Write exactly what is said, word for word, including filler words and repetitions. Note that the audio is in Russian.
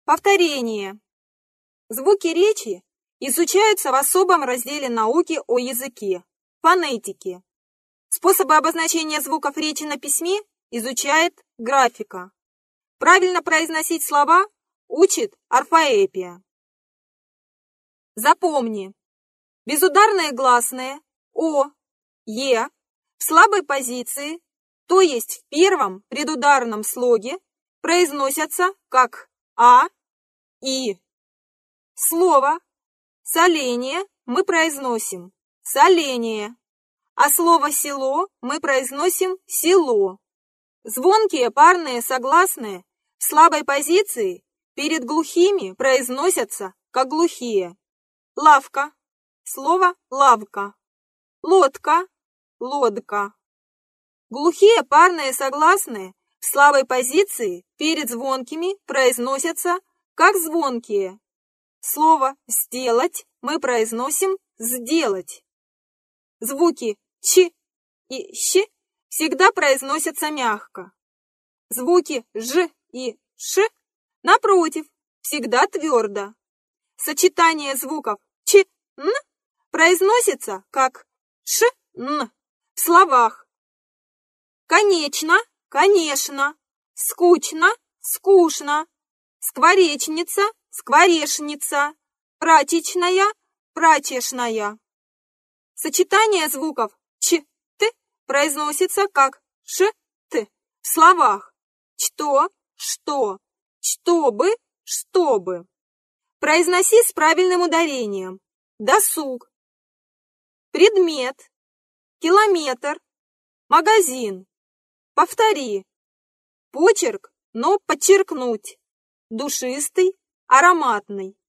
Повторение. Звуки речи изучаются в особом разделе науки о языке – фонетике. Способы обозначения звуков речи на письме изучает графика. Правильно произносить слова учит орфоэпия. Запомни. Безударные гласные О, Е в слабой позиции, то есть в первом предударном слоге, произносятся как А, И. Слово соление мы произносим соление, а слово село мы произносим село. Звонкие парные согласные в слабой позиции перед глухими произносятся как глухие. Лавка, слово лавка, лодка, лодка. Глухие парные согласные в слабой позиции перед звонкими произносятся как звонкие. Слово «сделать» мы произносим «сделать». Звуки «ч» и «щ» всегда произносятся мягко. Звуки «ж» и «ш» напротив, всегда твердо. Сочетание звуков «ч», «н» произносится как «ш», «н» в словах «конечно», «конечно», «скучно», «скучно», «скворечница», «скворешница», «прачечная», «прачечная». Сочетание звуков «ч», «т» произносится как «ш», «т» в словах «что», «что», «чтобы», «чтобы». Произноси с правильным ударением. Досуг, предмет, километр, магазин. Повтори. Почерк, но подчеркнуть. Душистый, ароматный.